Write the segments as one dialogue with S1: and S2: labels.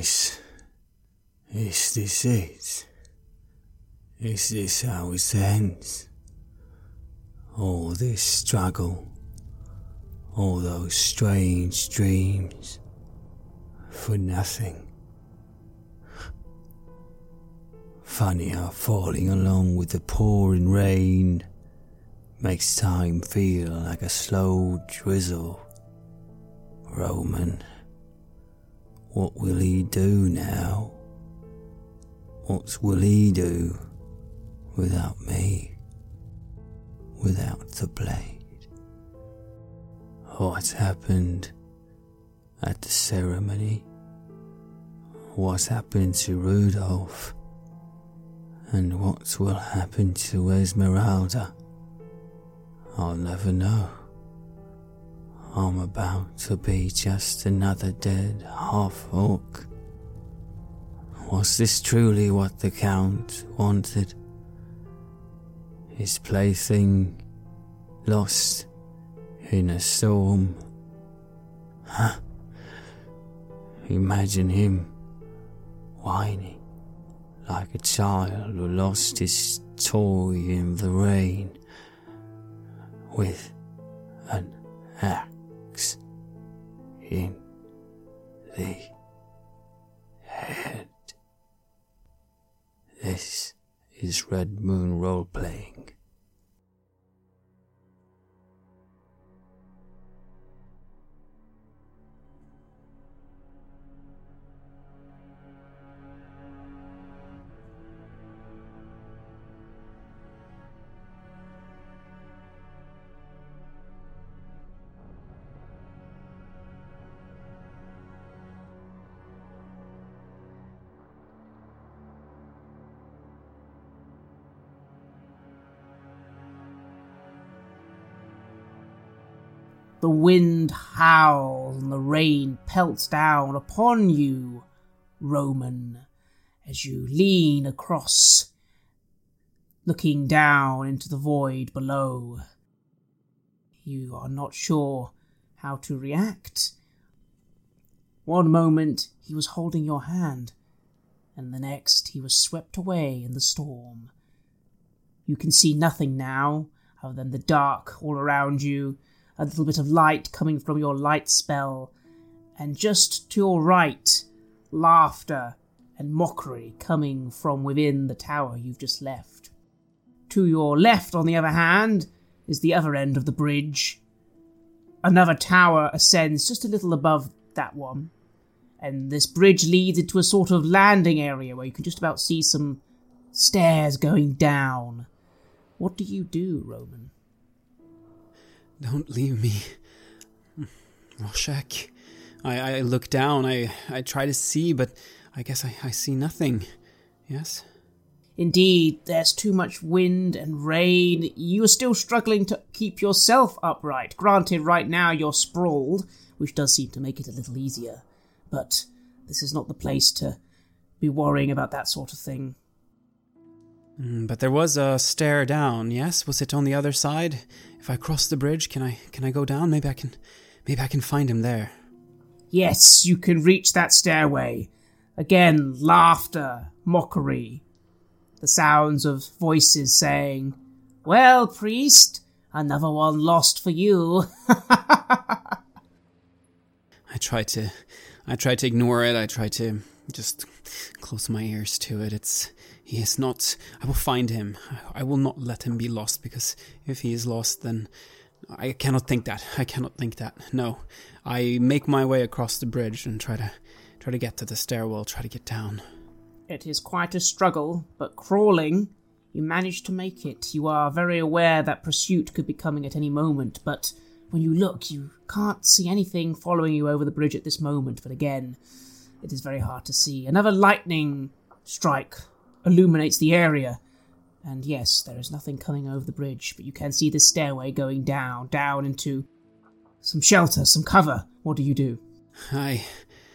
S1: Is this it? Is this how it ends? All this struggle, all those strange dreams, for nothing. Funny how falling along with the pouring rain makes time feel like a slow drizzle. Roman, what will he do now? What will he do without me? Without the blade? What happened at the ceremony? What happened to Rudolph? And what will happen to Esmeralda? I'll never know. I'm about to be just another dead half-orc. Was this truly what the Count wanted? His plaything lost in a storm? Huh? Imagine him whining like a child who lost his toy in the rain, with an axe in the head. This is Red Moon Role-Playing.
S2: The wind howls and the rain pelts down upon you, Roman, as you lean across, looking down into the void below. You are not sure how to react. One moment he was holding your hand, and the next he was swept away in the storm. You can see nothing now other than the dark all around you, a little bit of light coming from your light spell, and just to your right, laughter and mockery coming from within the tower you've just left. To your left, on the other hand, is the other end of the bridge. Another tower ascends just a little above that one, and this bridge leads into a sort of landing area where you can just about see some stairs going down. What do you do, Roman?
S3: Don't leave me, Rorschach. I look down, I try to see, but I guess I see nothing. Yes?
S2: Indeed, there's too much wind and rain. You are still struggling to keep yourself upright. Granted, right now you're sprawled, which does seem to make it a little easier. But this is not the place to be worrying about that sort of thing.
S3: But there was a stair down, yes? Was it on the other side? If I cross the bridge, can I go down? Maybe I can find him there.
S2: Yes, you can reach that stairway. Again, laughter, mockery. The sounds of voices saying, "Well, priest, another one lost for you."
S3: I try to ignore it. I try to just close my ears to it. He is not... I will find him. I will not let him be lost, because if he is lost, then I cannot think that. No. I make my way across the bridge and try to get to the stairwell, try to get down.
S2: It is quite a struggle, but crawling, you manage to make it. You are very aware that pursuit could be coming at any moment, but when you look, you can't see anything following you over the bridge at this moment. But again, it is very hard to see. Another lightning strike illuminates the area, and yes, there is nothing coming over the bridge, but you can see the stairway going down into some shelter, some cover. What do you do?
S3: I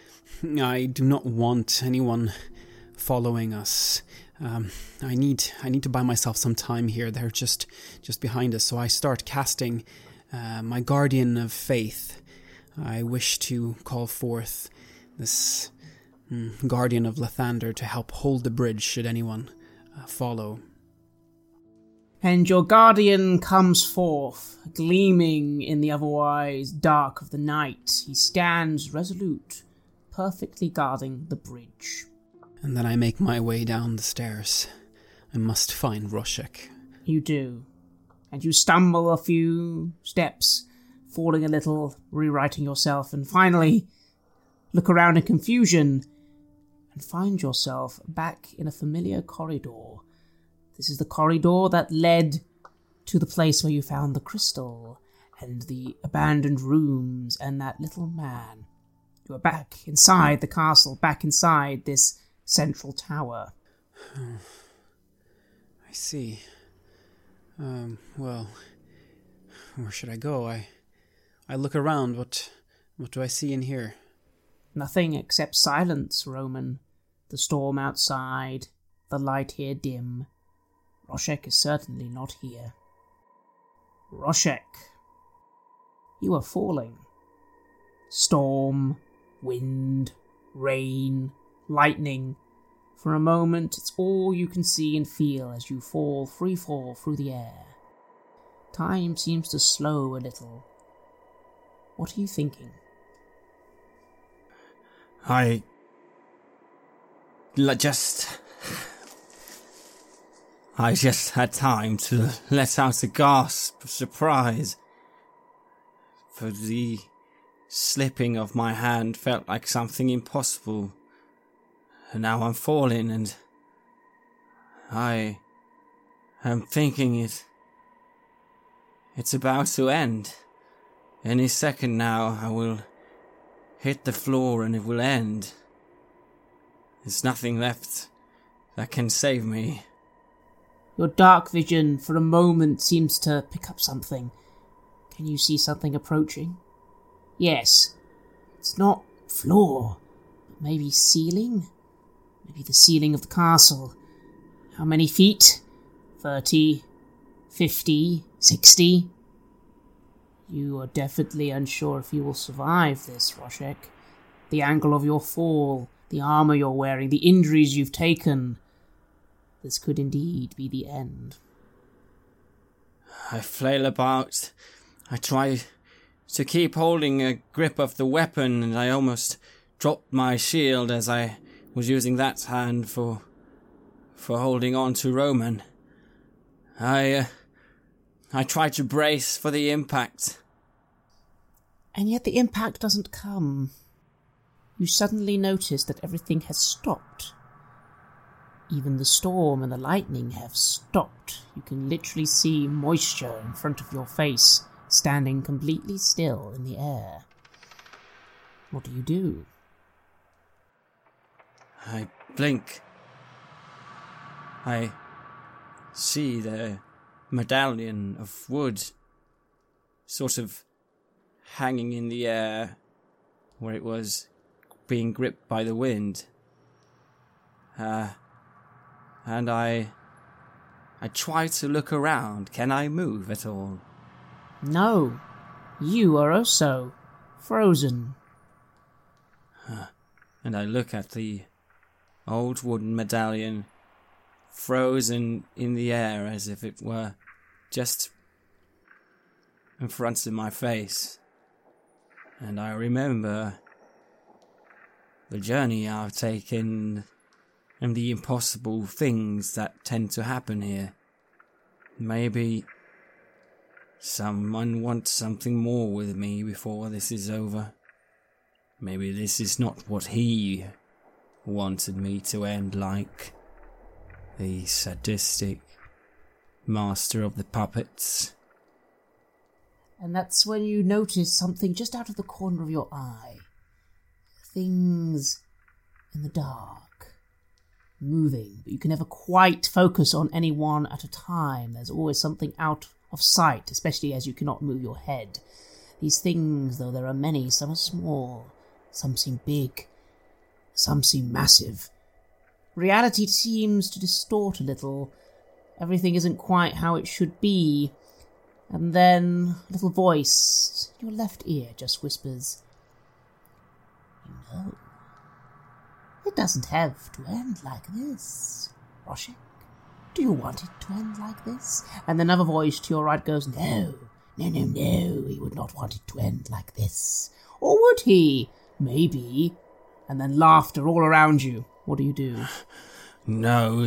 S3: do not want anyone following us. I need to buy myself some time here. They're just behind us, so I start casting my Guardian of Faith. I wish to call forth this guardian of Lathander, to help hold the bridge should anyone follow.
S2: And your guardian comes forth, gleaming in the otherwise dark of the night. He stands resolute, perfectly guarding the bridge.
S3: And then I make my way down the stairs. I must find Roshek.
S2: You do. And you stumble a few steps, falling a little, rewriting yourself, and finally look around in confusion and find yourself back in a familiar corridor. This is the corridor that led to the place where you found the crystal and the abandoned rooms and that little man. You are back inside the castle, back inside this central tower.
S3: I see. Well, where should I go? I look around. What do I see in here?
S2: Nothing except silence, Roman. The storm outside, the light here dim. Roshek is certainly not here. Roshek. You are falling. Storm, wind, rain, lightning. For a moment, it's all you can see and feel as you free fall through the air. Time seems to slow a little. What are you thinking?
S1: I just had time to let out a gasp of surprise. For the slipping of my hand felt like something impossible. And now I'm falling, and I am thinking it's about to end. Any second now I will hit the floor and it will end. There's nothing left that can save me.
S2: Your dark vision for a moment seems to pick up something. Can you see something approaching? Yes. It's not floor, but maybe ceiling? Maybe the ceiling of the castle. How many feet? 30, 50, 60? You are definitely unsure if you will survive this, Roshek. The angle of your fall, the armor you're wearing, the injuries you've taken. This could indeed be the end.
S1: I flail about. I try to keep holding a grip of the weapon, and I almost dropped my shield as I was using that hand for holding on to Roman. I tried to brace for the impact.
S2: And yet the impact doesn't come. You suddenly notice that everything has stopped. Even the storm and the lightning have stopped. You can literally see moisture in front of your face, standing completely still in the air. What do?
S1: I blink. I see the medallion of wood sort of hanging in the air where it was being gripped by the wind. And I try to look around. Can I move at all?
S2: No. You are also frozen.
S1: And I look at the old wooden medallion frozen in the air as if it were just in front of my face. And I remember the journey I've taken and the impossible things that tend to happen here. Maybe someone wants something more with me before this is over. Maybe this is not what he wanted me to end like. The sadistic master of the puppets.
S2: And that's when you notice something just out of the corner of your eye. Things in the dark, moving, but you can never quite focus on any one at a time. There's always something out of sight, especially as you cannot move your head. These things, though there are many, some are small, some seem big, some seem massive. Reality seems to distort a little. Everything isn't quite how it should be. And then a little voice in your left ear just whispers, "You know." It doesn't have to end like this. Roshek, do you want it to end like this? And another voice to your right goes, No, he would not want it to end like this. Or would he? Maybe. And then laughter all around you. What do you do?
S1: No,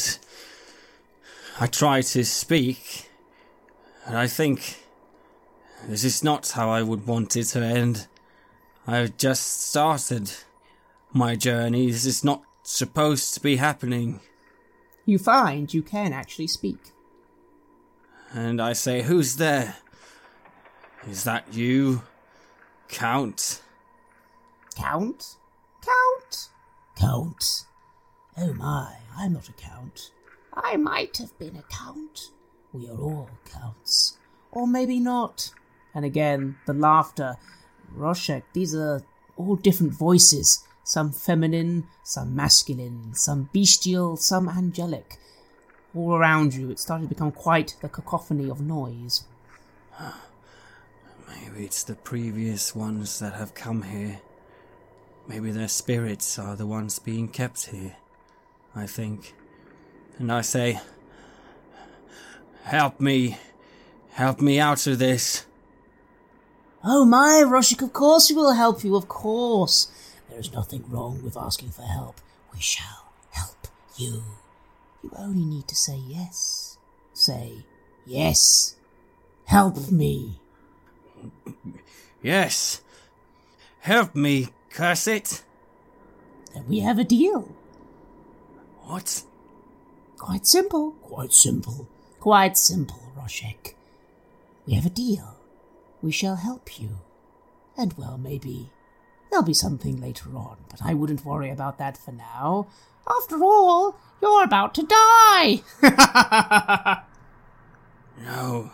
S1: I try to speak, and I think this is not how I would want it to end. I've just started my journey. This is not supposed to be happening.
S2: You find you can actually speak.
S1: And I say, who's there? Is that you, Count?
S2: Count? Count? Count? Oh my, I'm not a count. I might have been a count. We are all counts. Or maybe not. And again, the laughter. Roshek, these are all different voices. Some feminine, some masculine, some bestial, some angelic. All around you, it started to become quite the cacophony of noise.
S1: Maybe it's the previous ones that have come here. Maybe their spirits are the ones being kept here, I think. And I say, help me out of this.
S2: Oh my, Roshek, of course we will help you, of course. There is nothing wrong with asking for help. We shall help you. You only need to say yes. Say, yes, help me.
S1: Yes, help me, curse it.
S2: Then we have a deal.
S1: What?
S2: Quite simple. Quite simple, Roshek. We have a deal. We shall help you. And well, maybe there'll be something later on, but I wouldn't worry about that for now. After all, you're about to die!
S1: No.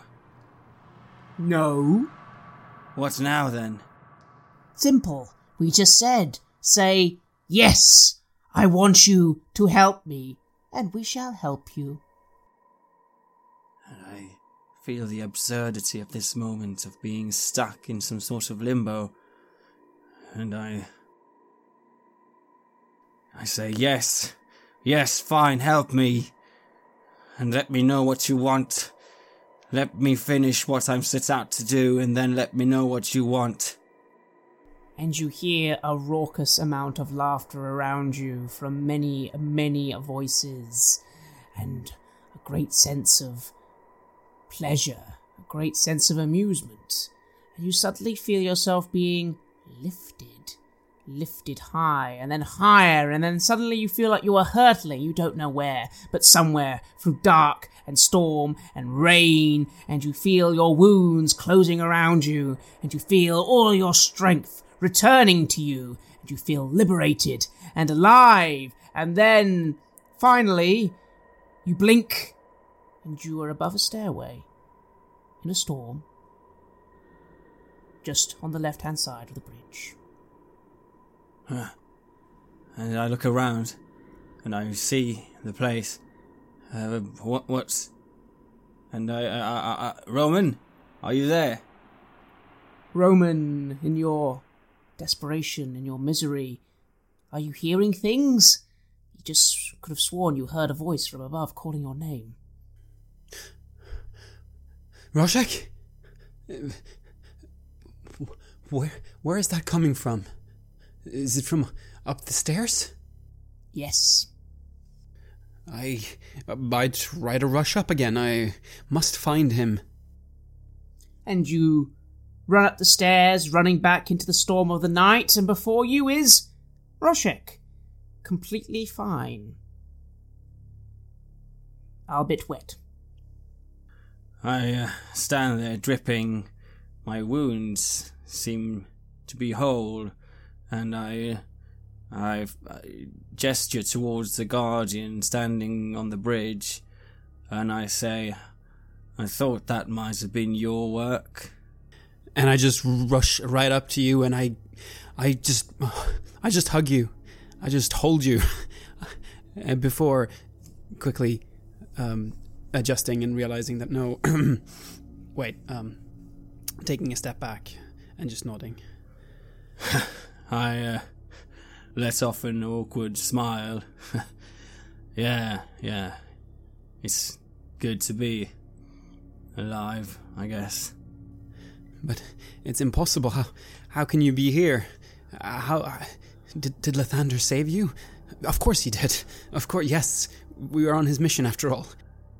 S2: No?
S1: What now, then?
S2: Simple. We just said, say, yes, I want you to help me, and we shall help you.
S1: And I feel the absurdity of this moment of being stuck in some sort of limbo. And I say, yes, fine, help me. And let me know what you want. Let me finish what I'm set out to do, and then let me know what you want.
S2: And you hear a raucous amount of laughter around you from many, many voices, and a great sense of pleasure, a great sense of amusement. And you suddenly feel yourself being lifted high, and then higher, and then suddenly you feel like you are hurtling, you don't know where, but somewhere, through dark and storm and rain, and you feel your wounds closing around you, and you feel all your strength returning to you, and you feel liberated and alive, and then, finally, you blink, and you are above a stairway, in a storm, just on the left-hand side of the bridge.
S1: And I look around, and I see the place. What's... And Roman, are you there?
S2: Roman, in your desperation, in your misery, are you hearing things? You just could have sworn you heard a voice from above calling your name.
S3: Roshek? Where is that coming from? Is it from up the stairs?
S2: Yes.
S3: I'd try to rush up again. I must find him.
S2: And you run up the stairs, running back into the storm of the night, and before you is Roshek, completely fine. Albeit wet.
S1: I stand there dripping. My wounds seem to be whole, and I gesture towards the Guardian standing on the bridge, and I say, I thought that might have been your work.
S3: And I just rush right up to you, and I just hug you. I just hold you. And before quickly adjusting and realizing that no, wait, taking a step back and just nodding.
S1: I let off an awkward smile. Yeah. It's good to be alive, I guess.
S3: But it's impossible. How can you be here? Did Lathander save you? Of course he did. Of course, yes. We were on his mission after all.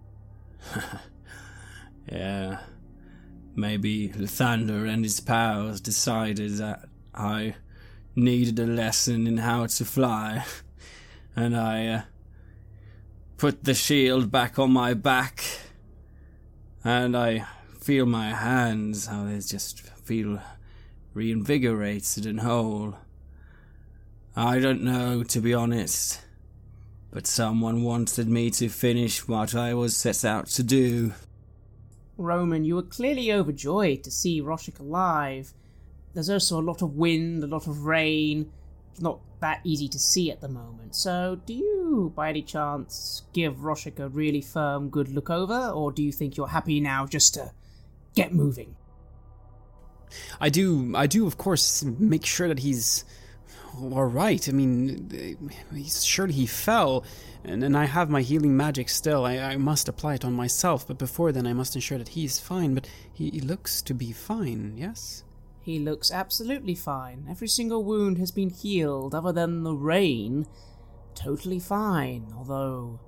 S1: Yeah. Maybe Lathander and his pals decided that I needed a lesson in how to fly. And I put the shield back on my back. And I feel my hands, how they just feel reinvigorated and whole. I don't know, to be honest, but someone wanted me to finish what I was set out to do.
S2: Roman, you were clearly overjoyed to see Roshik alive. There's also a lot of wind, a lot of rain. It's not that easy to see at the moment. So, do you, by any chance, give Roshik a really firm, good look over, or do you think you're happy now just to get moving?
S3: I do, of course, make sure that he's all right. I mean, surely he fell, and I have my healing magic still. I must apply it on myself, but before then I must ensure that he's fine. But he looks to be fine, yes?
S2: He looks absolutely fine. Every single wound has been healed, other than the rain. Totally fine, although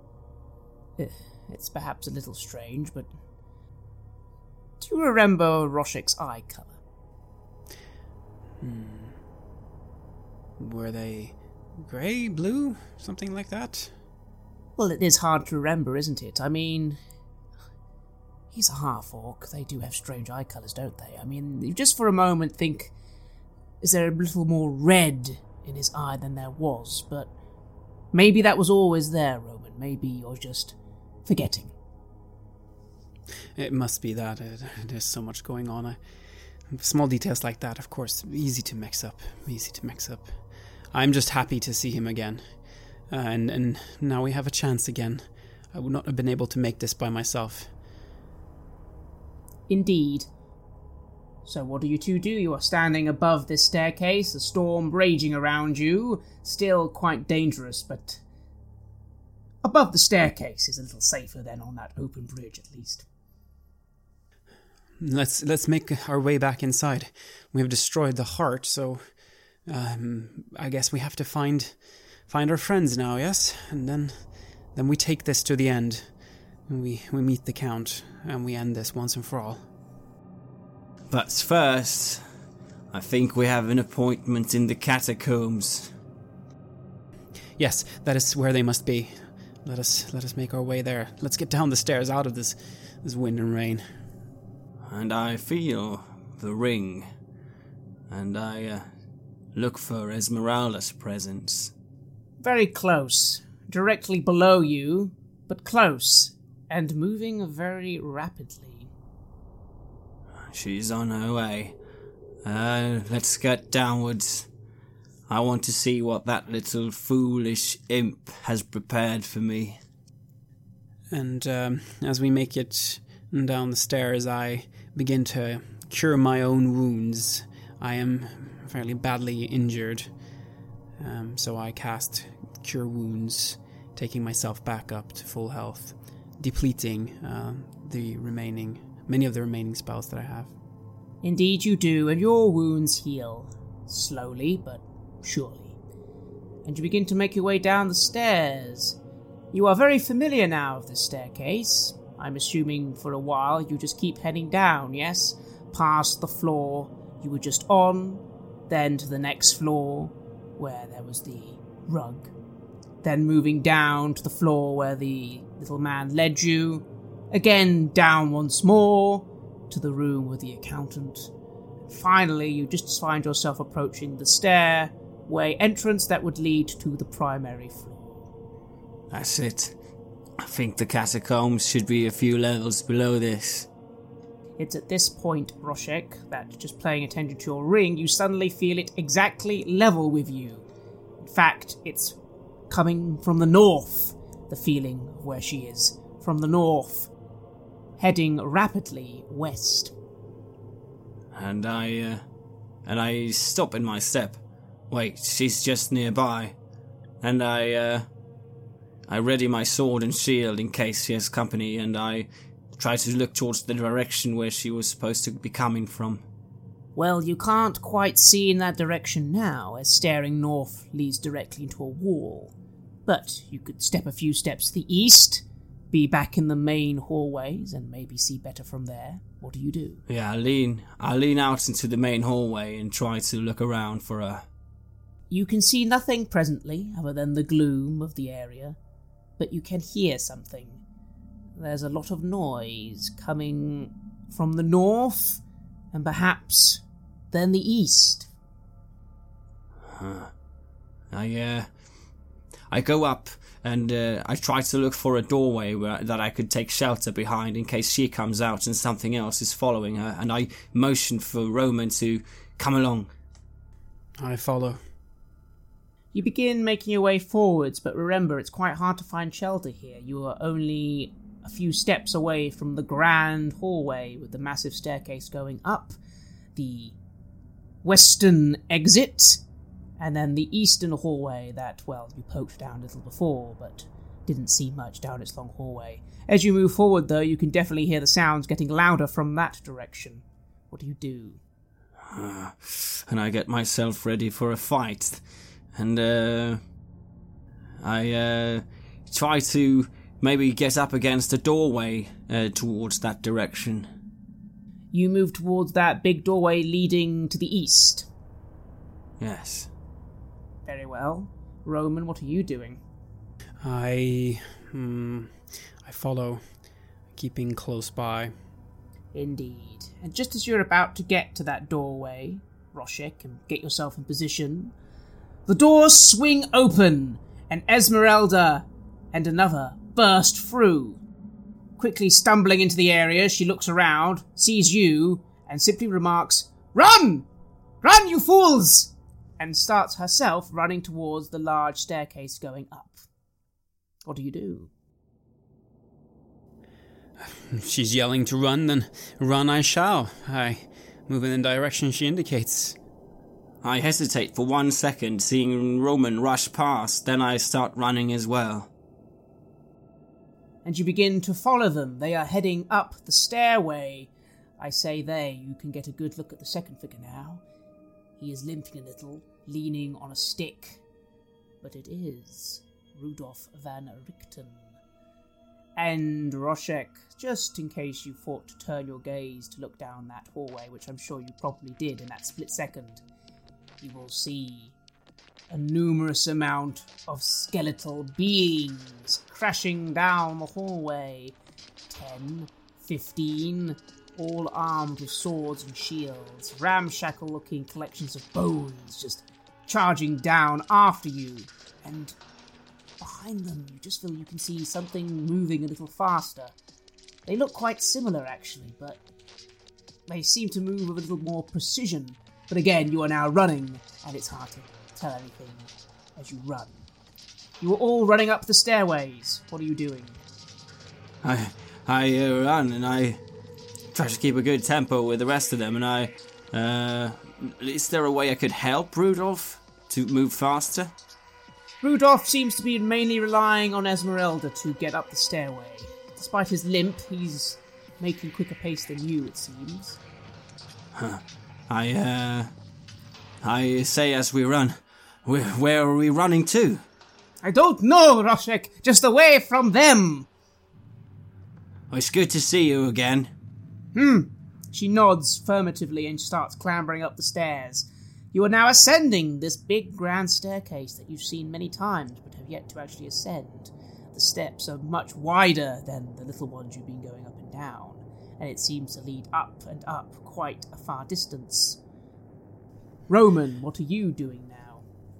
S2: it's perhaps a little strange, but do you remember Roshik's eye colour?
S3: Were they grey, blue, something like that?
S2: Well, it is hard to remember, isn't it? I mean, he's a half-orc. They do have strange eye colours, don't they? I mean, you just for a moment think, is there a little more red in his eye than there was? But maybe that was always there, Roman. Maybe you're just forgetting.
S3: It must be that. There's so much going on. Small details like that, of course, easy to mix up. I'm just happy to see him again. And now we have a chance again. I would not have been able to make this by myself.
S2: Indeed. So what do you two do? You are standing above this staircase, a storm raging around you, still quite dangerous, but above the staircase is a little safer than on that open bridge, at least.
S3: Let's make our way back inside. We have destroyed the heart, so I guess we have to find our friends now, yes? And then we take this to the end. And we meet the Count, and we end this once and for all.
S1: But first, I think we have an appointment in the catacombs.
S3: Yes, that is where they must be. Let us make our way there. Let's get down the stairs out of this wind and rain.
S1: And I feel the ring, and I look for Esmeralda's presence.
S2: Very close, directly below you, but close, and moving very rapidly.
S1: She's on her way. Let's get downwards. I want to see what that little foolish imp has prepared for me.
S3: And as we make it down the stairs, I begin to cure my own wounds. I am fairly badly injured, so I cast Cure Wounds, taking myself back up to full health, depleting many of the remaining spells that I have.
S2: Indeed you do, and your wounds heal, slowly but surely. And you begin to make your way down the stairs. You are very familiar now of this staircase. I'm assuming for a while you just keep heading down, yes? Past the floor you were just on, then to the next floor, where there was the rug. Then moving down to the floor where the little man led you. Again down once more, to the room with the accountant. And finally, you just find yourself approaching the stairway entrance that would lead to the primary floor.
S1: That's it. I think the catacombs should be a few levels below this.
S2: It's at this point, Roshik, that just paying attention to your ring, you suddenly feel it exactly level with you. In fact, it's coming from the north, the feeling of where she is. From the north, heading rapidly west.
S1: And I stop in my step. Wait, she's just nearby. And I ready my sword and shield in case she has company, and I try to look towards the direction where she was supposed to be coming from.
S2: Well, you can't quite see in that direction now, as staring north leads directly into a wall. But you could step a few steps to the east, be back in the main hallways, and maybe see better from there. What do you do?
S1: Yeah, I lean out into the main hallway and try to look around for her.
S2: You can see nothing presently, other than the gloom of the area, but you can hear something. There's a lot of noise coming from the north, and perhaps then the east.
S1: I go up and I try to look for a doorway that I could take shelter behind in case she comes out and something else is following her, and I motion for Roman to come along.
S3: I follow.
S2: You begin making your way forwards, but remember, it's quite hard to find shelter here. You are only a few steps away from the grand hallway with the massive staircase going up, the western exit, and then the eastern hallway that, well, you poked down a little before, but didn't see much down its long hallway. As you move forward, though, you can definitely hear the sounds getting louder from that direction. What do you do?
S1: And I get myself ready for a fight, and I try to maybe get up against a doorway towards that direction.
S2: You move towards that big doorway leading to the east.
S1: Yes.
S2: Very well. Roman, what are you doing?
S3: I follow, keeping close by.
S2: Indeed. And just as you're about to get to that doorway, Roshek, and get yourself in position, the doors swing open, and Esmeralda and another burst through. Quickly stumbling into the area, she looks around, sees you, and simply remarks, "Run! Run, you fools!" and starts herself running towards the large staircase going up. What do you do?
S3: If she's yelling to run, then run I shall. I move in the direction she indicates.
S1: I hesitate for 1 second, seeing Roman rush past, then I start running as well.
S2: And you begin to follow them. They are heading up the stairway. I say they, you can get a good look at the second figure now. He is limping a little, leaning on a stick. But it is Rudolf van Richten. And Roshek, just in case you thought to turn your gaze to look down that hallway, which I'm sure you probably did in that split second, you will see a numerous amount of skeletal beings crashing down the hallway. 10, 15, all armed with swords and shields, ramshackle-looking collections of bones just charging down after you. And behind them, you just feel you can see something moving a little faster. They look quite similar, actually, but they seem to move with a little more precision. But again, you are now running, and it's hard to tell anything as you run. You are all running up the stairways. What are you doing?
S1: I run, and I try to keep a good tempo with the rest of them, and is there a way I could help Rudolph to move faster?
S2: Rudolph seems to be mainly relying on Esmeralda to get up the stairway. Despite his limp, he's making quicker pace than you, it seems.
S1: I say as we run, where are we running to?
S2: I don't know, Roshek, just away from them.
S1: Well, it's good to see you again.
S2: She nods affirmatively and starts clambering up the stairs. You are now ascending this big grand staircase that you've seen many times but have yet to actually ascend. The steps are much wider than the little ones you've been going up and down, and it seems to lead up and up quite a far distance. Roman, what are you doing now?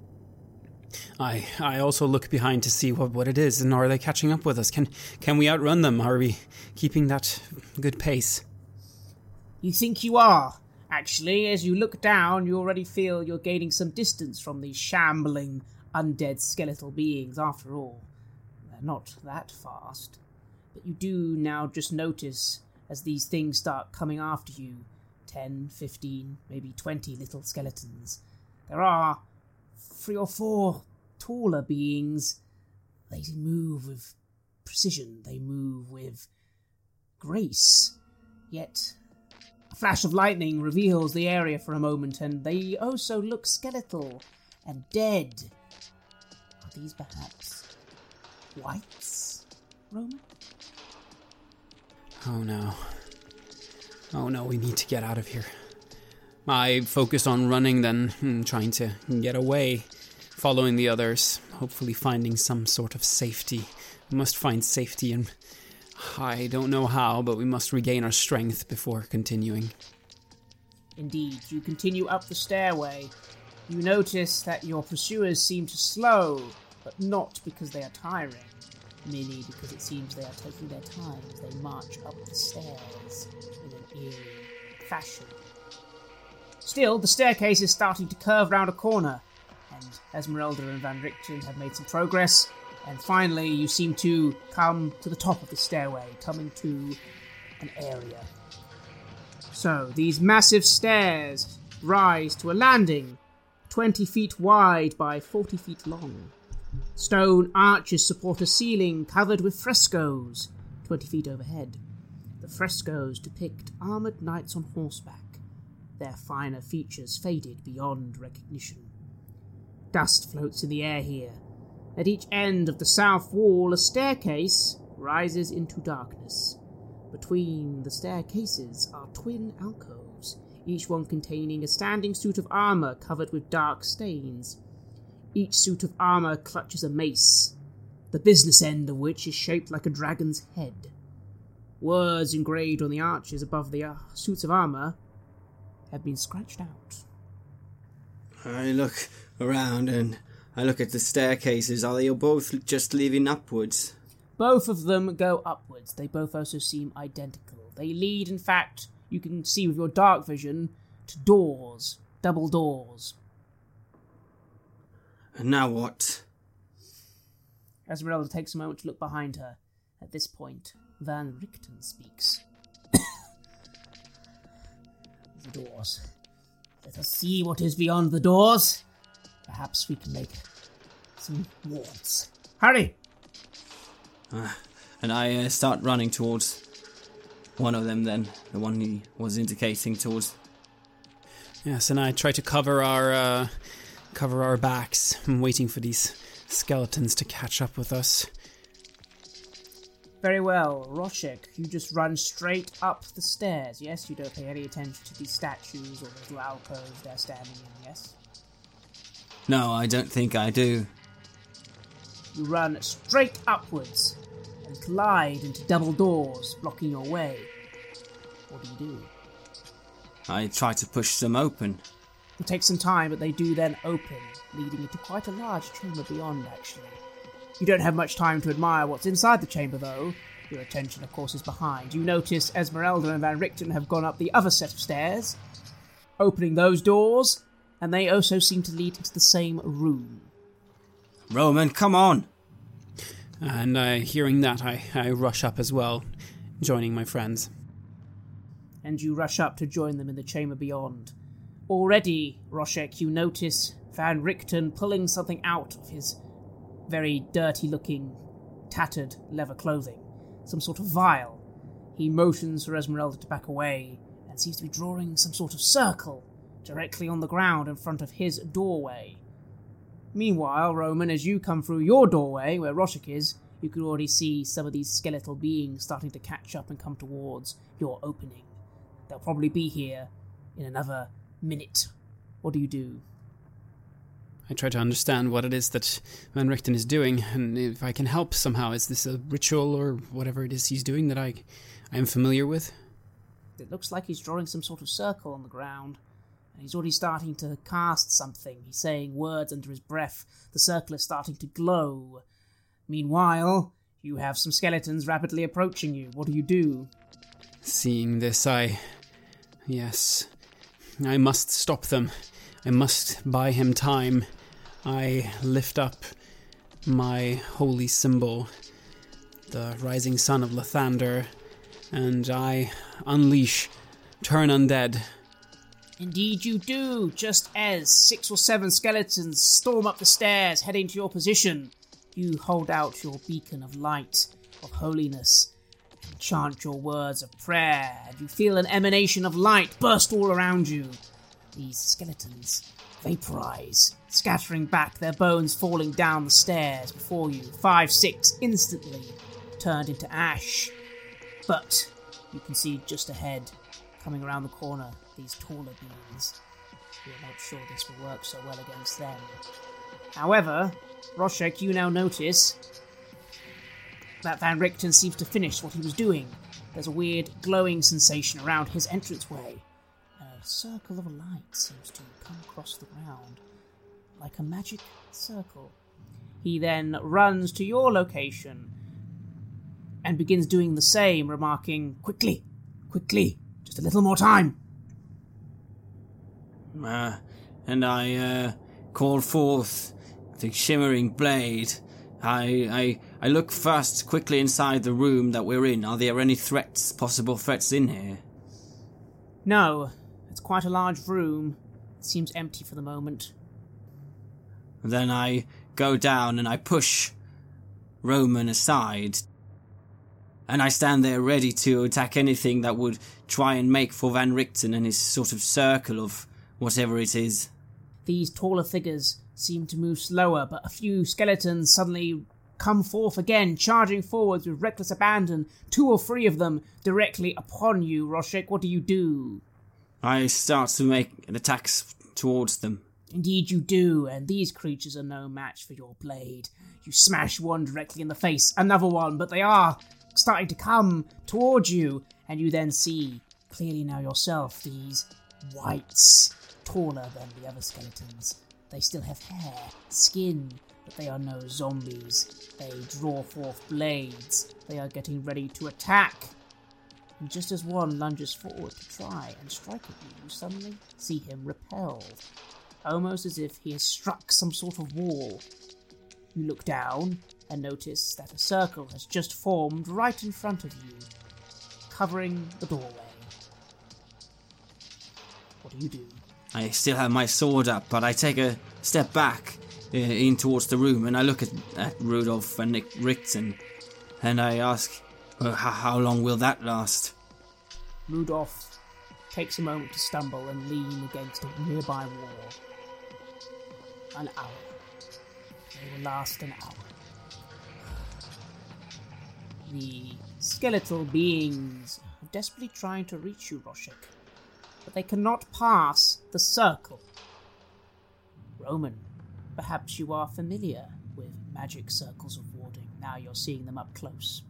S3: I also look behind to see what it is, and are they catching up with us? Can we outrun them? Are we keeping that good pace?
S2: You think you are. Actually, as you look down, you already feel you're gaining some distance from these shambling, undead skeletal beings. After all, they're not that fast. But you do now just notice, as these things start coming after you, 10, 15, maybe 20 little skeletons. There are 3 or 4 taller beings. They move with precision. They move with grace. Yet a flash of lightning reveals the area for a moment, and they also look skeletal and dead. Are these perhaps wights, Roman?
S3: Oh no, we need to get out of here. I focused on running then, trying to get away, following the others, hopefully finding some sort of safety. We must find safety, and I don't know how, but we must regain our strength before continuing.
S2: Indeed, you continue up the stairway. You notice that your pursuers seem to slow, but not because they are tiring, merely because it seems they are taking their time as they march up the stairs in an eerie fashion. Still, the staircase is starting to curve round a corner, and Esmeralda and Van Richten have made some progress, and finally you seem to come to the top of the stairway, coming to an area. So, these massive stairs rise to a landing, 20 feet wide by 40 feet long. Stone arches support a ceiling covered with frescoes, 20 feet overhead. The frescoes depict armoured knights on horseback, their finer features faded beyond recognition. Dust floats in the air here. At each end of the south wall, a staircase rises into darkness. Between the staircases are twin alcoves, each one containing a standing suit of armour covered with dark stains. Each suit of armour clutches a mace, the business end of which is shaped like a dragon's head. Words engraved on the arches above the suits of armour have been scratched out.
S1: I look around and I look at the staircases. Are they both just leading upwards?
S2: Both of them go upwards. They both also seem identical. They lead, in fact, you can see with your dark vision, to doors, double doors.
S1: And now what?
S2: Esmeralda takes a moment to look behind her. At this point, Van Richten speaks. The doors. Let us see what is beyond the doors. Perhaps we can make some walls. Hurry!
S1: And I start running towards one of them then, the one he was indicating towards.
S3: Yes, and I try to cover our backs. I'm waiting for these skeletons to catch up with us.
S2: Very well, Roshek, you just run straight up the stairs, yes? You don't pay any attention to these statues or little alcoves they're standing in, yes?
S1: No, I don't think I do.
S2: You run straight upwards and collide into double doors, blocking your way. What do?
S1: I try to push them open.
S2: It takes some time, but they do then open, leading into quite a large chamber beyond, actually. You don't have much time to admire what's inside the chamber, though. Your attention, of course, is behind. You notice Esmeralda and Van Richten have gone up the other set of stairs, opening those doors, and they also seem to lead into the same room.
S1: Roman, come on!
S3: And hearing that, I rush up as well, joining my friends.
S2: And you rush up to join them in the chamber beyond. Already, Roshek, you notice Van Richten pulling something out of his very dirty-looking, tattered leather clothing. Some sort of vial. He motions for Esmeralda to back away, and seems to be drawing some sort of circle directly on the ground in front of his doorway. Meanwhile, Roman, as you come through your doorway, where Roshek is, you can already see some of these skeletal beings starting to catch up and come towards your opening. They'll probably be here in another minute. What do?
S3: I try to understand what it is that Van Richten is doing, and if I can help somehow. Is this a ritual or whatever it is he's doing that I am familiar with?
S2: It looks like he's drawing some sort of circle on the ground, and he's already starting to cast something. He's saying words under his breath. The circle is starting to glow. Meanwhile, you have some skeletons rapidly approaching you. What do?
S3: Seeing this, Yes, I must stop them. I must buy him time. I lift up my holy symbol, the rising sun of Lathander, and I unleash Turn Undead.
S2: Indeed you do, just as 6 or 7 skeletons storm up the stairs heading to your position. You hold out your beacon of light, of holiness, and chant your words of prayer, and you feel an emanation of light burst all around you. These skeletons vaporize, scattering back, their bones falling down the stairs before you. 5, 6 instantly turned into ash. But you can see just ahead, coming around the corner, these taller beings. You're not sure this will work so well against them. However, Roshek, you now notice that Van Richten seems to finish what he was doing. There's a weird glowing sensation around his entranceway. A circle of light seems to come across the ground, like a magic circle. He then runs to your location and begins doing the same, remarking, quickly, just a little more time.
S1: And I call forth the shimmering blade. I look first quickly inside the room that we're in. Are there any possible threats in here?
S2: No, it's quite a large room. It seems empty for the moment.
S1: Then I go down and I push Roman aside. And I stand there ready to attack anything that would try and make for Van Richten and his sort of circle of whatever it is.
S2: These taller figures seem to move slower, but a few skeletons suddenly come forth again, charging forwards with reckless abandon. 2 or 3 of them directly upon you. Roshek, what do?
S1: I start to make attacks towards them.
S2: Indeed you do, and these creatures are no match for your blade. You smash one directly in the face, another one, but they are starting to come towards you, and you then see clearly now yourself these wights, taller than the other skeletons. They still have hair, skin, but they are no zombies. They draw forth blades. They are getting ready to attack. And just as one lunges forward to try and strike at you suddenly see him repelled, almost as if he has struck some sort of wall. You look down and notice that a circle has just formed right in front of you, covering the doorway. What do?
S1: I still have my sword up, but I take a step back in towards the room, and I look at Rudolf and Richten, and I ask, how long will that last?
S2: Rudolf takes a moment to stumble and lean against a nearby wall. An hour. They will last an hour. The skeletal beings are desperately trying to reach you, Roshek, but they cannot pass the circle. Roman, perhaps you are familiar with magic circles of warding. Now you're seeing them up close.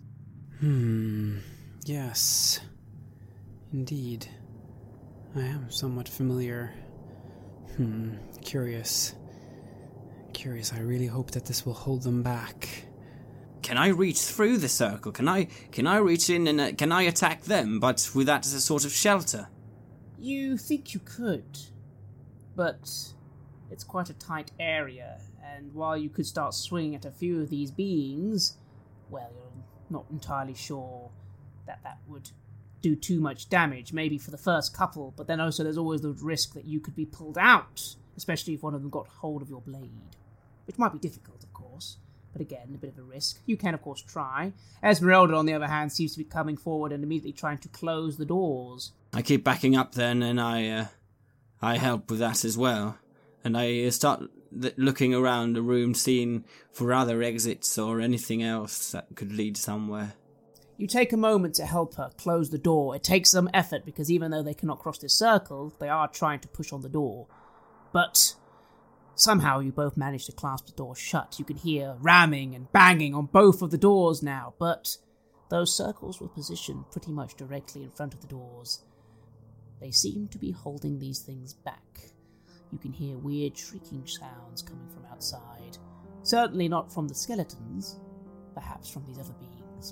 S3: Yes. Indeed. I am somewhat familiar. Curious. I really hope that this will hold them back.
S1: Can I reach through the circle? Can I reach in and can I attack them, but with that as a sort of shelter?
S2: You think you could, but it's quite a tight area, and while you could start swinging at a few of these beings, well, you're not entirely sure that would do too much damage, maybe for the first couple, but then also there's always the risk that you could be pulled out, especially if one of them got hold of your blade, which might be difficult, of course. But again, a bit of a risk. You can, of course, try. Esmeralda, on the other hand, seems to be coming forward and immediately trying to close the doors.
S1: I keep backing up then, and I help with that as well. And I start looking around the room, seeing for other exits or anything else that could lead somewhere.
S2: You take a moment to help her close the door. It takes some effort, because even though they cannot cross this circle, they are trying to push on the door. But somehow you both manage to clasp the door shut. You can hear ramming and banging on both of the doors now, but those circles were positioned pretty much directly in front of the doors. They seem to be holding these things back. You can hear weird shrieking sounds coming from outside. Certainly not from the skeletons, perhaps from these other beings.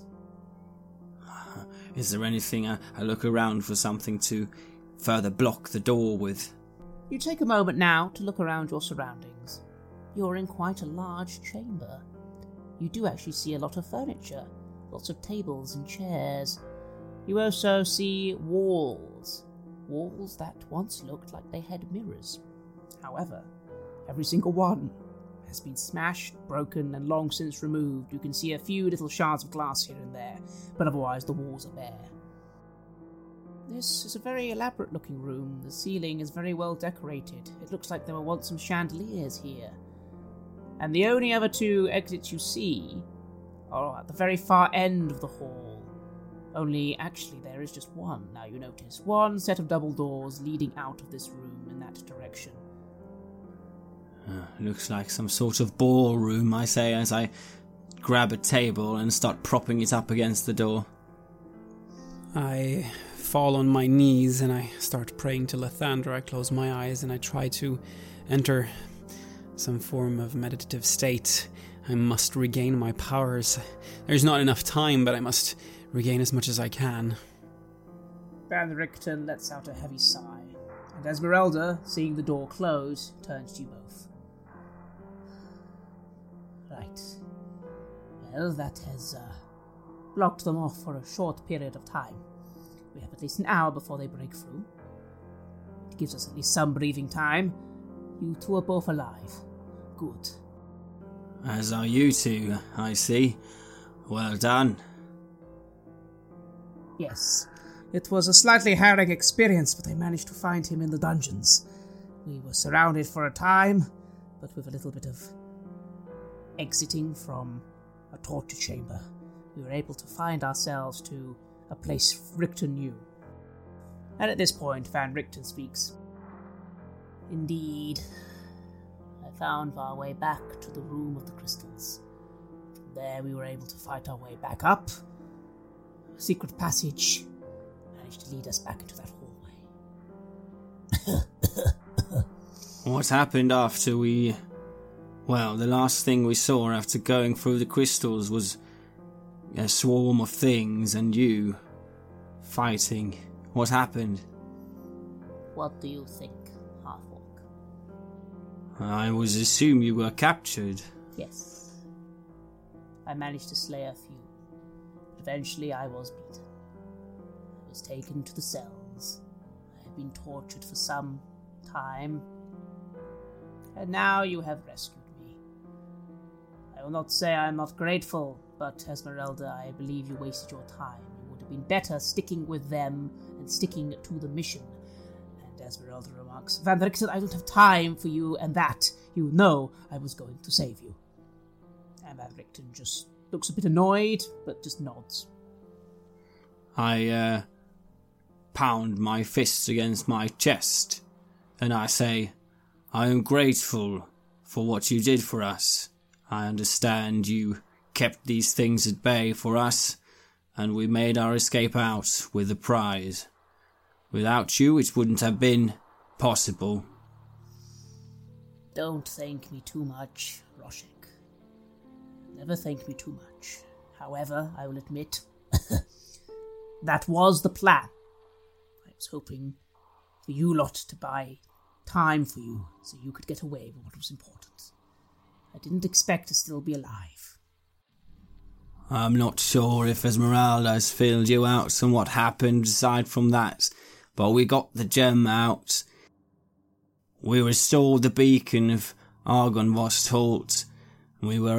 S1: Is there anything I look around for something to further block the door with?
S2: You take a moment now to look around your surroundings. You're in quite a large chamber. You do actually see a lot of furniture, lots of tables and chairs. You also see walls, walls that once looked like they had mirrors. However, every single one has been smashed, broken, and long since removed. You can see a few little shards of glass here and there, but otherwise the walls are bare. This is a very elaborate-looking room. The ceiling is very well decorated. It looks like there were once some chandeliers here. And the only other two exits you see are at the very far end of the hall. Only, actually, there is just one, now you notice. One set of double doors leading out of this room in that direction.
S1: Looks like some sort of ballroom, I say, as I grab a table and start propping it up against the door.
S3: I fall on my knees and I start praying to Lathander. I close my eyes and I try to enter some form of meditative state. I must regain my powers. There's not enough time, but I must regain as much as I can.
S2: Van Richten lets out a heavy sigh, and Esmeralda, seeing the door close, turns to you both. Right. Well, that has blocked them off for a short period of time. We have at least an hour before they break through. It gives us at least some breathing time. You two are both alive. Good.
S1: As are you two, I see. Well done.
S2: Yes. It was a slightly harrowing experience, but I managed to find him in the dungeons. We were surrounded for a time, but with a little bit of exiting from a torture chamber, we were able to find ourselves to a place Richter knew. And at this point, Van Richten speaks. Indeed. I found our way back to the Room of the Crystals. From there we were able to fight our way back up. A secret passage managed to lead us back into that hallway.
S1: What happened after we... Well, the last thing we saw after going through the crystals was a swarm of things and you fighting. What happened?
S2: What do you think, Half-Orc?
S1: I would assume you were captured.
S2: Yes. I managed to slay a few, but eventually I was beaten. I was taken to the cells. I have been tortured for some time, and now you have rescued me. I will not say I am not grateful, but Esmeralda, I believe you wasted your time. It would have been better sticking with them and sticking to the mission. And Esmeralda remarks, Van Richten, I don't have time for you and that. You know I was going to save you. And Van Richten just looks a bit annoyed, but just nods.
S1: I pound my fists against my chest, and I say, I am grateful for what you did for us. I understand you kept these things at bay for us, and we made our escape out with the prize. Without you, it wouldn't have been possible.
S2: Don't thank me too much, Roshek. Never thank me too much. However, I will admit, that was the plan. I was hoping for you lot to buy time for you, so you could get away with what was important. I didn't expect to still be alive.
S1: I'm not sure if Esmeralda has filled you out on what happened aside from that, but we got the gem out. We restored the beacon of Argonvost Holt. We were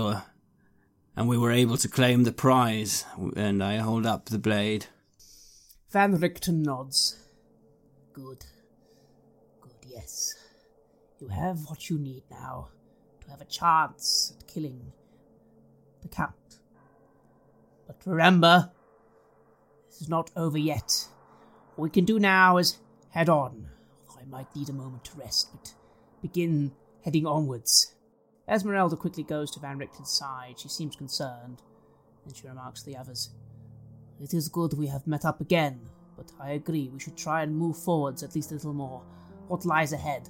S1: able to claim the prize, and I hold up the blade.
S2: Van Richten nods. Good. Good, yes. You have what you need now to have a chance at killing the Count. But remember, this is not over yet. What we can do now is head on. I might need a moment to rest, but begin heading onwards. Esmeralda quickly goes to Van Richten's side. She seems concerned. Then she remarks to the others, It is good we have met up again, but I agree we should try and move forwards at least a little more. What lies ahead?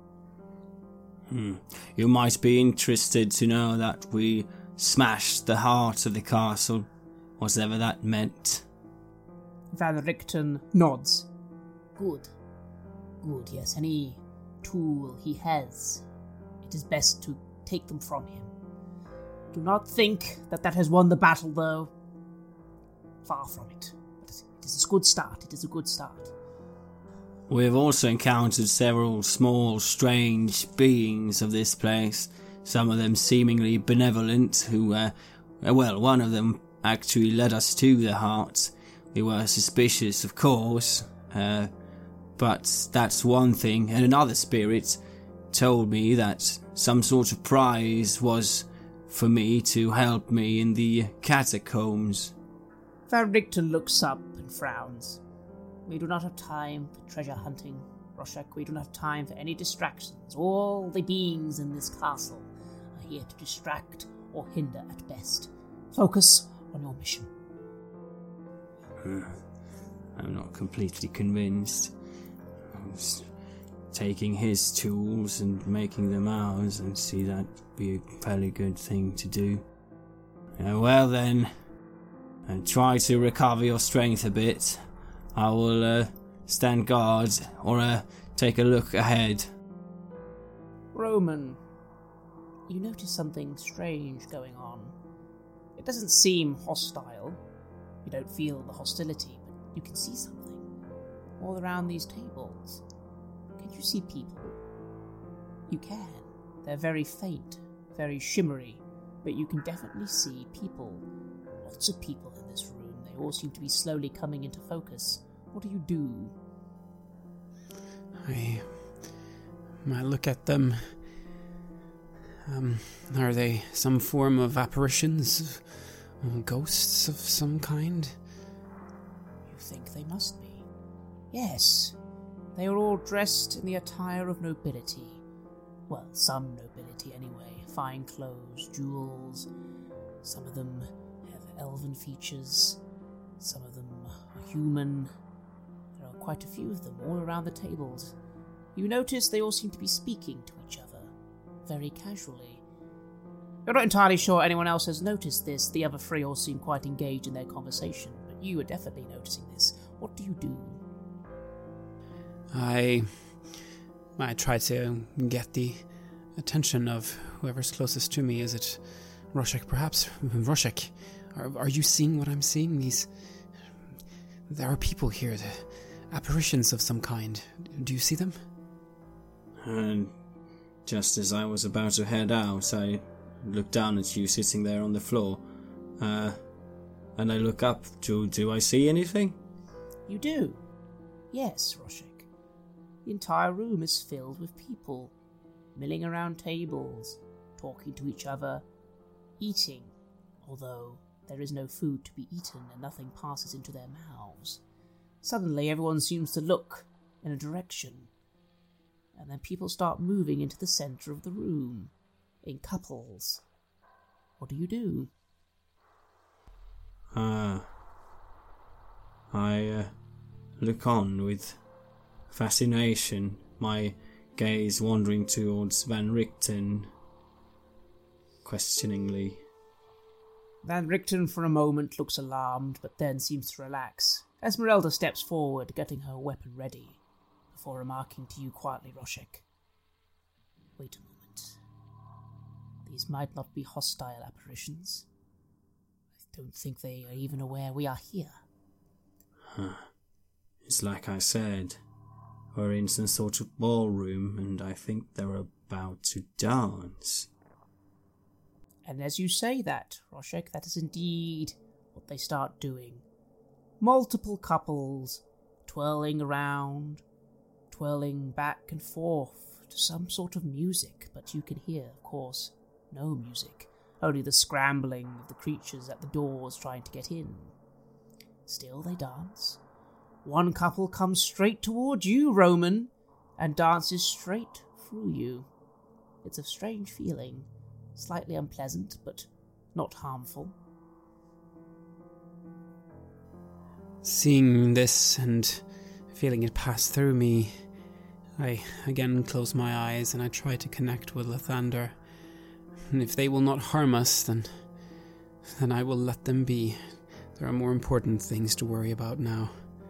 S1: You might be interested to know that we smashed the heart of the castle, whatever that meant.
S2: Van Richten nods. Good. Good, yes. Any tool he has, it is best to take them from him. Do not think that has won the battle, though. Far from it. But it is a good start. It is a good start.
S1: We have also encountered several small, strange beings of this place, some of them seemingly benevolent, who, one of them actually led us to the heart. We were suspicious, of course, but that's one thing, and another spirit told me that some sort of prize was for me to help me in the catacombs.
S2: Van Richten looks up and frowns. We do not have time for treasure hunting, Rorschach. We do not have time for any distractions. All the beings in this castle are here to distract or hinder at best. Focus on your mission.
S1: I'm not completely convinced. I'm just taking his tools and making them ours, and see that be a fairly good thing to do. Well then, and try to recover your strength a bit. I will stand guard or take a look ahead.
S2: Roman, you notice something strange going on. It doesn't seem hostile. You don't feel the hostility, but you can see something all around these tables. Can you see people? You can. They're very faint, very shimmery, but you can definitely see people. Lots of people in this room. They all seem to be slowly coming into focus. What do you do?
S3: I look at them. Are they some form of apparitions? Ghosts of some kind?
S2: You think they must be? Yes. They are all dressed in the attire of nobility. Well, some nobility anyway. Fine clothes, jewels. Some of them have elven features. Some of them are human. There are quite a few of them all around the tables. You notice they all seem to be speaking to each other, very casually. You're not entirely sure anyone else has noticed this. The other three all seem quite engaged in their conversation, but you are definitely noticing this. What do you do?
S3: I try to get the attention of whoever's closest to me. Is it Rorschach, perhaps? Rorschach, are you seeing what I'm seeing? There are people here, the apparitions of some kind. Do you see them?
S1: And just as I was about to head out, I look down at you sitting there on the floor. And I look up. Do I see anything?
S2: You do. Yes, Rorschach. The entire room is filled with people, milling around tables, talking to each other, eating, although there is no food to be eaten and nothing passes into their mouths. Suddenly everyone seems to look in a direction, and then people start moving into the center of the room, in couples. What do you do?
S1: I look on with fascination, my gaze wandering towards Van Richten, questioningly.
S2: Van Richten for a moment looks alarmed, but then seems to relax. Esmeralda steps forward, getting her weapon ready, before remarking to you quietly, Rorschach. Wait a moment. These might not be hostile apparitions. I don't think they are even aware we are here.
S1: It's like I said. We're in some sort of ballroom, and I think they're about to dance.
S2: And as you say that, Rorschach, that is indeed what they start doing. Multiple couples twirling around, twirling back and forth to some sort of music, but you can hear, of course, no music, only the scrambling of the creatures at the doors trying to get in. Still they dance. One couple comes straight towards you, Roman, and dances straight through you. It's a strange feeling, slightly unpleasant, but not harmful.
S3: Seeing this and feeling it pass through me, I again close my eyes and I try to connect with Lathander. And if they will not harm us, then I will let them be. There are more important things to worry about now.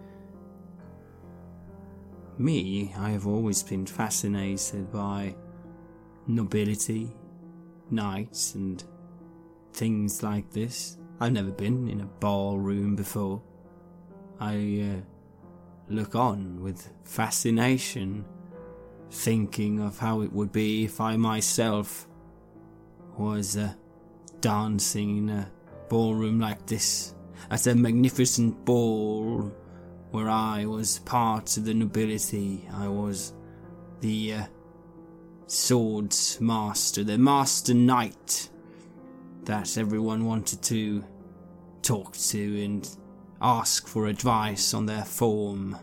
S1: Me, I have always been fascinated by nobility, knights, and things like this. I've never been in a ballroom before. I look on with fascination, thinking of how it would be if I myself was dancing in a ballroom like this, at a magnificent ball where I was part of the nobility. I was the swords master, the master knight that everyone wanted to talk to and ask for advice on their form.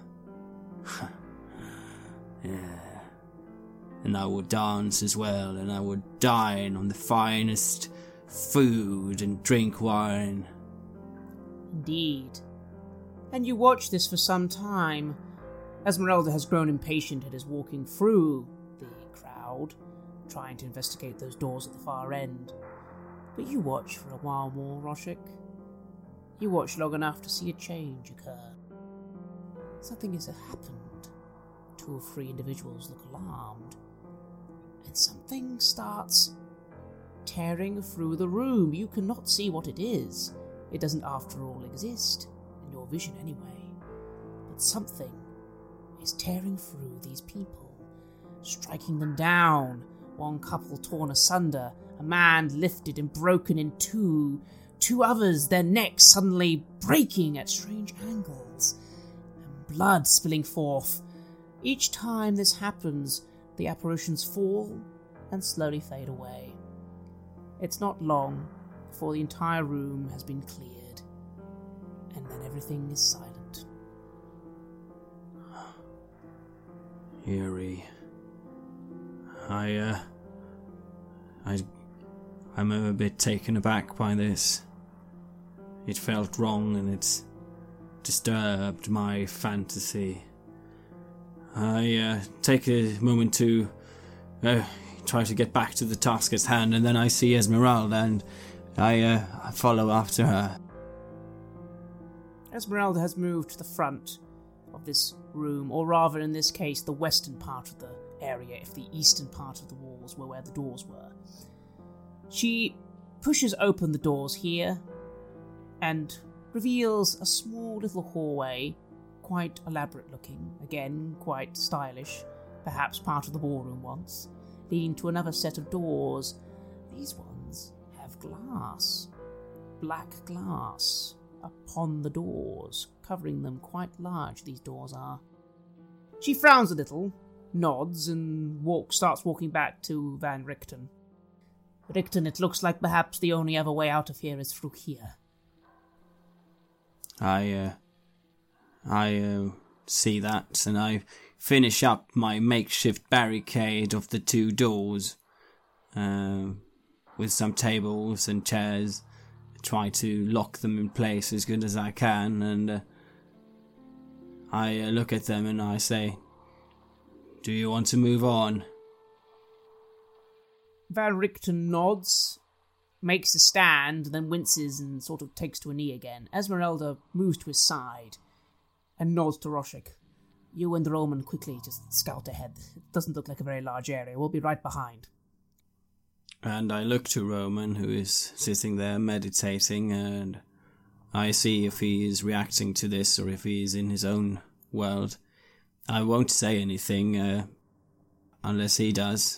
S1: Yeah. And I would dance as well, and I would dine on the finest food and drink wine.
S2: Indeed. And you watch this for some time. Esmeralda has grown impatient and is walking through the crowd, trying to investigate those doors at the far end. But you watch for a while more, Roshick. You watch long enough to see a change occur. Something has happened. 2 or 3 individuals look alarmed. And something starts tearing through the room. You cannot see what it is. It doesn't, after all, exist, in your vision anyway. But something is tearing through these people, striking them down. One couple torn asunder, a man lifted and broken in 2. 2 others, their necks suddenly breaking at strange angles, and blood spilling forth. Each time this happens, the apparitions fall and slowly fade away. It's not long before the entire room has been cleared, and then everything is silent.
S1: Eerie. I'm a bit taken aback by this. It felt wrong and it disturbed my fantasy. I take a moment to try to get back to the task at hand, and then I see Esmeralda and I follow after her.
S2: Esmeralda has moved to the front of this room, or rather in this case the western part of the area, if the eastern part of the walls were where the doors were. She pushes open the doors here and reveals a small little hallway, quite elaborate looking, again quite stylish, perhaps part of the ballroom once, leading to another set of doors. These ones have glass, black glass, upon the doors, covering them quite large, these doors are. She frowns a little, nods, and starts walking back to Van Richten. Richten, it looks like perhaps the only other way out of here is through here.
S1: I see that, and I finish up my makeshift barricade of the 2 doors, with some tables and chairs. Try to lock them in place as good as I can, and I look at them and I say, "Do you want to move on?"
S2: Van Richten nods, makes a stand, then winces and sort of takes to a knee again. Esmeralda moves to his side and nods to Roshick. You and Roman quickly just scout ahead. It doesn't look like a very large area. We'll be right behind.
S1: And I look to Roman, who is sitting there meditating, and I see if he is reacting to this or if he is in his own world. I won't say anything unless he does.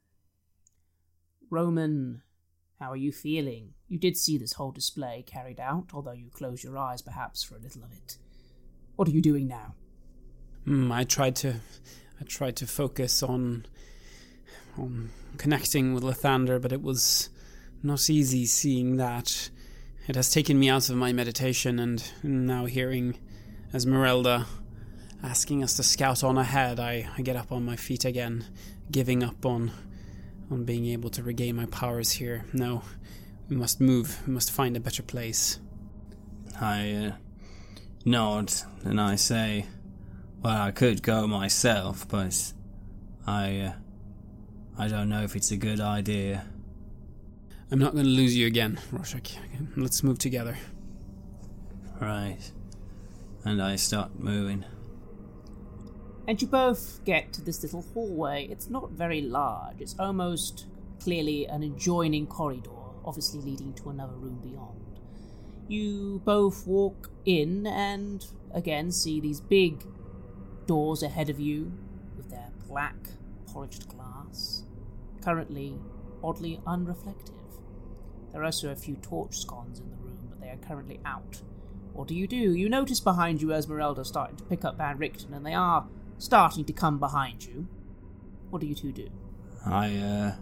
S2: Roman, how are you feeling? You did see this whole display carried out, although you closed your eyes perhaps for a little of it. What are you doing now?
S3: I tried to focus on connecting with Lathander, but it was not easy seeing that. It has taken me out of my meditation, and now hearing Esmeralda asking us to scout on ahead, I get up on my feet again, giving up on being able to regain my powers here. No, we must move. We must find a better place.
S1: I nod and I say, well, I could go myself, but I don't know if it's a good idea.
S3: I'm not going to lose you again, Roshick. Let's move together.
S1: Right. And I start moving.
S2: And you both get to this little hallway. It's not very large. It's almost clearly an adjoining corridor, obviously leading to another room beyond. You both walk in and again see these big doors ahead of you, with their black, polished glass, currently oddly unreflective. There are also a few torch sconces in the room, but they are currently out. What do? You notice behind you Esmeralda starting to pick up Van Richten, and they are starting to come behind you. What do you two do?
S1: I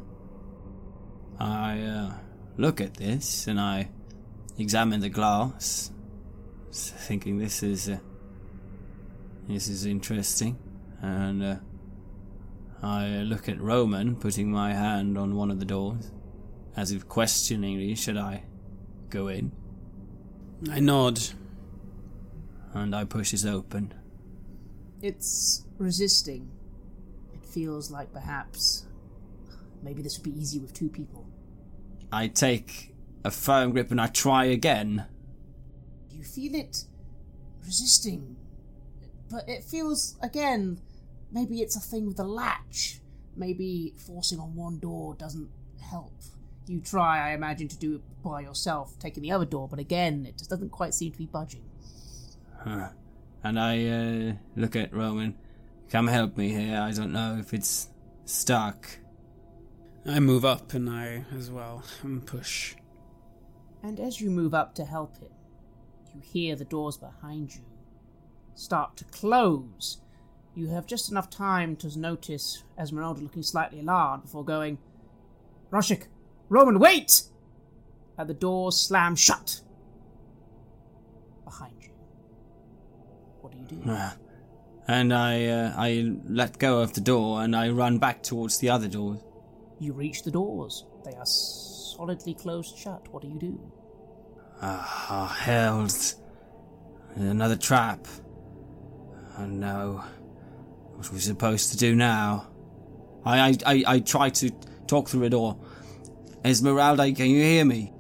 S1: look at this, and I examine the glass, thinking this is interesting, and I look at Roman, putting my hand on one of the doors, as if questioningly, should I go in?
S3: I nod.
S1: And I push it open.
S2: It's resisting. It feels like perhaps maybe this would be easy with two people.
S1: I take a firm grip and I try again.
S2: Do you feel it resisting? But it feels, again, maybe it's a thing with the latch. Maybe forcing on one door doesn't help. You try, I imagine, to do it by yourself, taking the other door, but again, it just doesn't quite seem to be budging.
S1: And I look at Roman. Come help me here. I don't know if it's stuck.
S3: I move up and I, as well, push.
S2: And as you move up to help him, you hear the doors behind you start to close. You have just enough time to notice Esmeralda looking slightly alarmed before going, Roshik, Roman, wait! And the doors slam shut behind you. What do you do?
S1: And I let go of the door and I run back towards the other doors.
S2: You reach the doors. They are solidly closed shut. What do you do?
S1: Hell. Another trap. Oh no. What are we supposed to do now? I try to talk through the door. Esmeralda, can you hear me?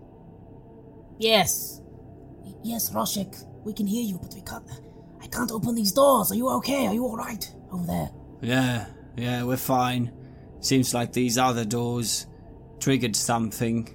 S2: Yes. Yes, Roshik. We can hear you, but I can't open these doors. Are you okay? Are you alright over there?
S1: Yeah, we're fine. Seems like these other doors triggered something.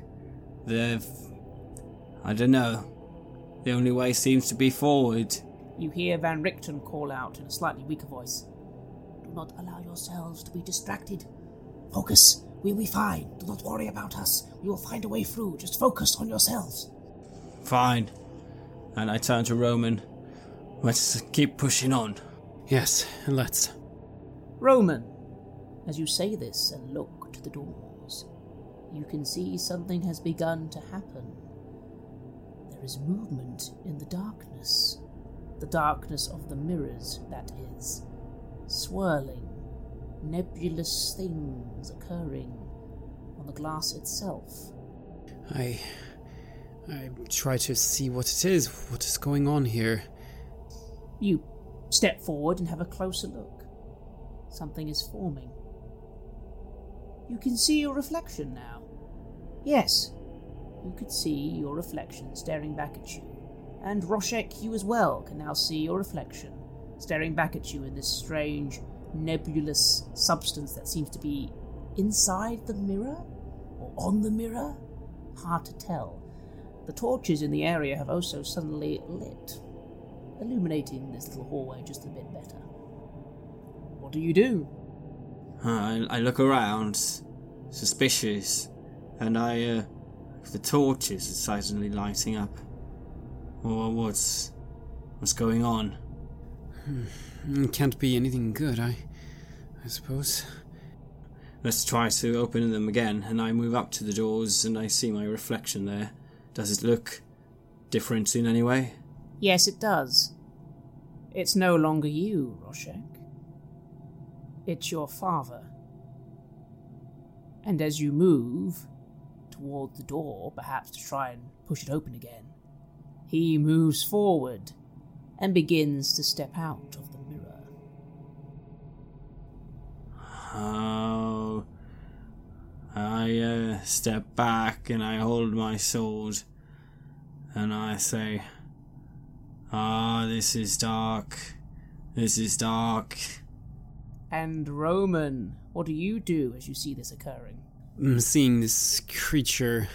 S1: I don't know. The only way seems to be forward.
S2: You hear Van Richten call out in a slightly weaker voice. Do not allow yourselves to be distracted. Focus. We'll be fine. Do not worry about us. We will find a way through. Just focus on yourselves.
S1: Fine. And I turn to Roman. Let's keep pushing on.
S3: Yes, let's.
S2: Roman, as you say this and look to the doors, you can see something has begun to happen. There is movement in the darkness. The darkness of the mirrors, that is. Swirling, nebulous things occurring on the glass itself.
S3: I try to see what it is, what is going on here.
S2: You step forward and have a closer look. Something is forming. You can see your reflection now. Yes, you could see your reflection staring back at you. And Roshek, you as well, can now see your reflection staring back at you in this strange, nebulous substance that seems to be inside the mirror? Or on the mirror? Hard to tell. The torches in the area have also suddenly lit, illuminating this little hallway just a bit better. What do you do?
S1: I look around, suspicious, and the torches are suddenly lighting up. Well, what's going on?
S3: It can't be anything good, I suppose.
S1: Let's try to open them again, and I move up to the doors and I see my reflection there. Does it look different in any way?
S2: Yes, it does. It's no longer you, Roshek. It's your father. And as you move toward the door, perhaps to try and push it open again, he moves forward and begins to step out of the mirror.
S1: Oh, I step back and I hold my sword and I say, this is dark. This is dark.
S2: And Roman, what do you do as you see this occurring?
S3: I'm seeing this creature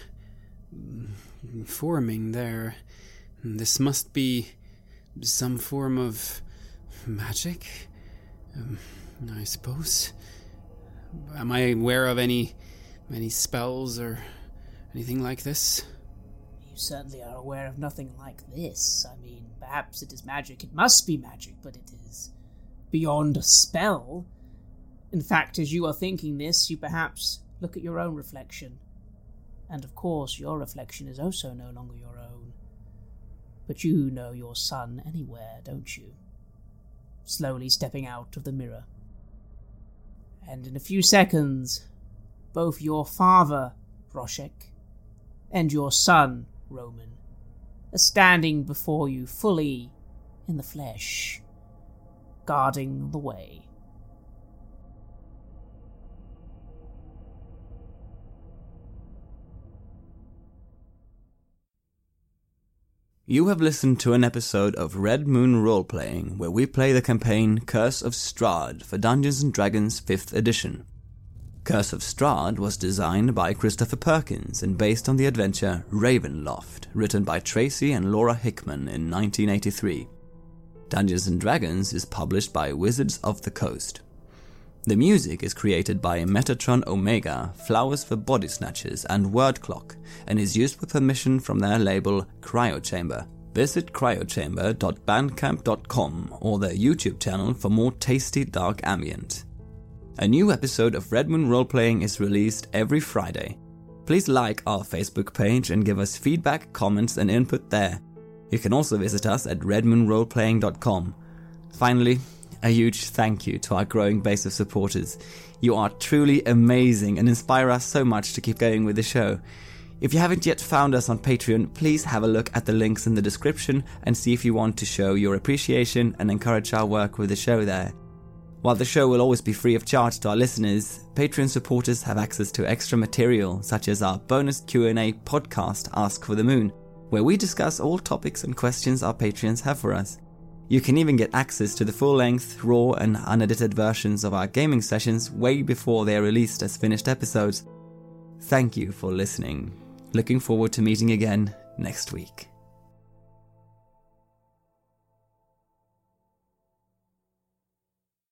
S3: forming there. This must be some form of magic? I suppose. Am I aware of any spells or anything like this?
S2: You certainly are aware of nothing like this. I mean, perhaps it is magic. It must be magic, but it is beyond a spell. In fact, as you are thinking this, you perhaps look at your own reflection. And of course, your reflection is also no longer your own. But you know your son anywhere, don't you? Slowly stepping out of the mirror. And in a few seconds, both your father, Roshek, and your son, Roman, are standing before you fully in the flesh, guarding the way.
S1: You have listened to an episode of Red Moon Roleplaying, where we play the campaign Curse of Strahd for Dungeons & Dragons 5th edition. Curse of Strahd was designed by Christopher Perkins and based on the adventure Ravenloft, written by Tracy and Laura Hickman in 1983. Dungeons & Dragons is published by Wizards of the Coast. The music is created by Metatron Omega, Flowers for Body Snatchers, and Word Clock, and is used with permission from their label Cryochamber. Visit cryochamber.bandcamp.com or their YouTube channel for more tasty dark ambient. A new episode of Red Moon Roleplaying is released every Friday. Please like our Facebook page and give us feedback, comments, and input there. You can also visit us at redmoonroleplaying.com. Finally, a huge thank you to our growing base of supporters. You are truly amazing and inspire us so much to keep going with the show. If you haven't yet found us on Patreon, please have a look at the links in the description and see if you want to show your appreciation and encourage our work with the show there. While the show will always be free of charge to our listeners, Patreon supporters have access to extra material such as our bonus Q&A podcast Ask for the Moon, where we discuss all topics and questions our Patreons have for us. You can even get access to the full-length, raw and unedited versions of our gaming sessions way before they are released as finished episodes. Thank you for listening. Looking forward to meeting again next week.